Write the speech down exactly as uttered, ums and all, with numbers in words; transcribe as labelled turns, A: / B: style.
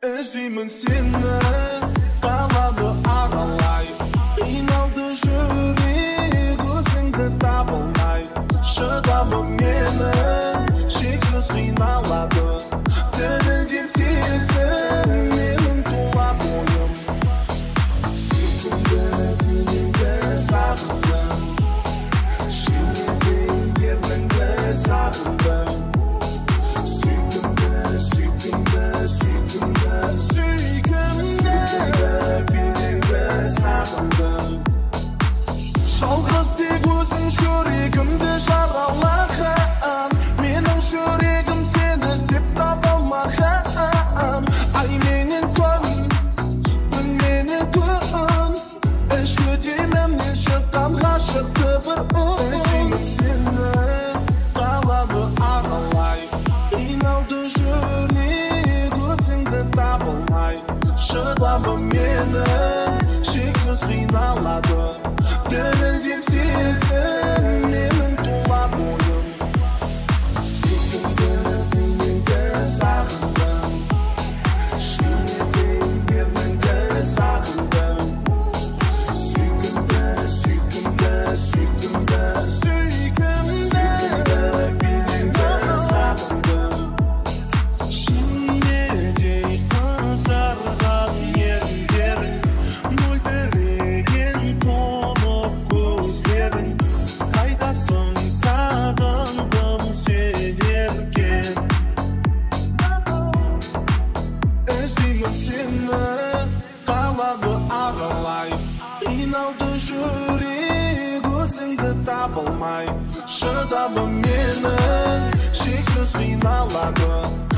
A: Іздеймін сені, қалады аралай, қиналды жүрек өзіңді таба алмай. Шыдамы мені шексіз қиналады, дірілден сезім менің тұла бойым. Сүйкімді күніңді сағындым, шынымен ерніңді сағындым. Сүйкімді, сүйкімді, сүйкімді, сүйкімді, күніңді сағындым. Жалғыз тек өзің жүрегімді жаралаған, менің жүрегім сені іздеп таба алмаған. Ай менен күн, күн менен күн, ішкі демімнен шыққан ғашықты бір үн. Іздеймін сені, қалады аралай, қиналды жүрек өзіңді таба алмай. Шыдамы мені шексіз қиналады, дірілден сезім менің тұла бойым. Сүйкімді күніңді сағындым, шынымен ерніңді сағындым. Сүйкімді, сүйкімді, сүйкімді, сүйкімді, күніңді сағындым. Шынедей ызарған еріндерің, мөлдіреген толып көздерің. Қайдасың сағындым сені ерген. Іздеймін сені, қалады аралай, қиналды жүрек өзіңді таба алмай. Шыдамы мені шексіз қиналады,